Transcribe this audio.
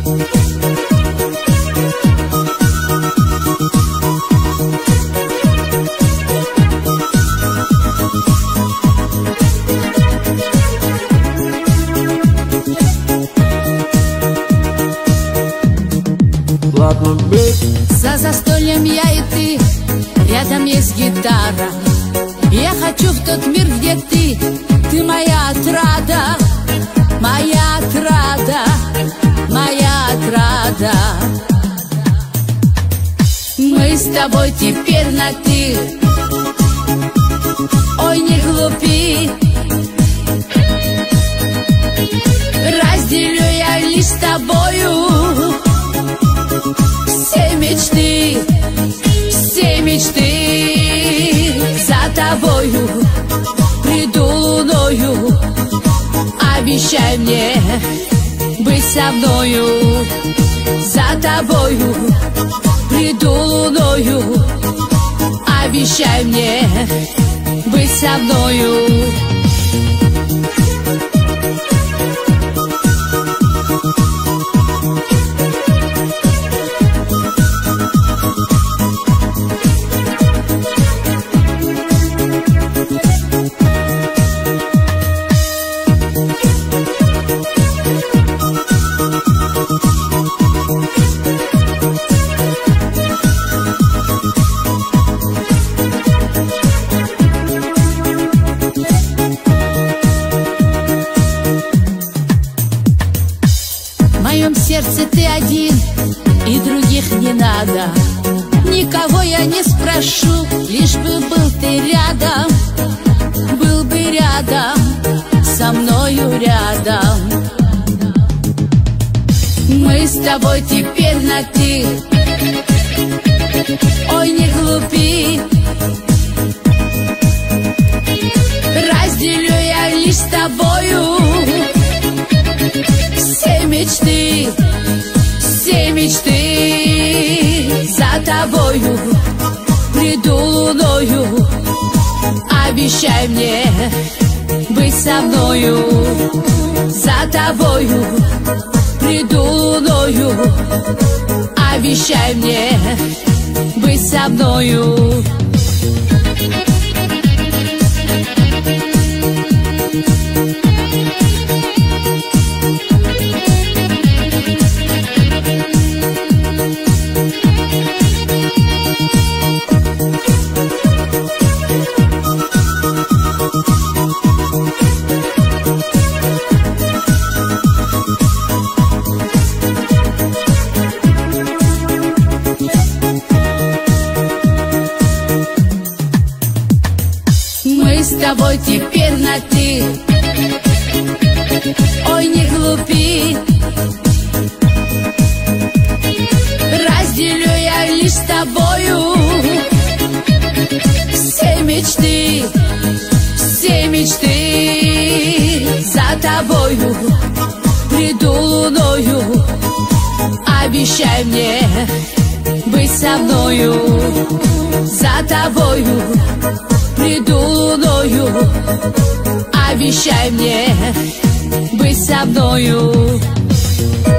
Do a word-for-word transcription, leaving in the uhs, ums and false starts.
За застольем я и ты, рядом есть гитара. Я хочу в тот мир, где ты, ты моя отрада, моя отрада, моя отрада. Мы с тобой теперь на ты, ой, не глупи. Разделю я лишь с тобою все мечты, все мечты. За тобою приду луною, обещай мне быть со мною. За тобою приду луною, обещай мне быть со мною. В моем сердце ты один, и других не надо. Никого я не спрошу, лишь бы был ты рядом, был бы рядом, со мною рядом. Мы с тобой теперь на ты, ой, не глупи. Разделю я лишь с тобою все мечты, все мечты. За тобою приду луною, обещай мне быть со мною. За тобою приду луною, обещай мне быть со мною. Мы с тобой теперь на ты, ой, не глупи. Разделю я лишь с тобою все мечты, все мечты. За тобою приду луною, обещай мне быть со мною. За тобою приду луною, обещай мне быть со мною.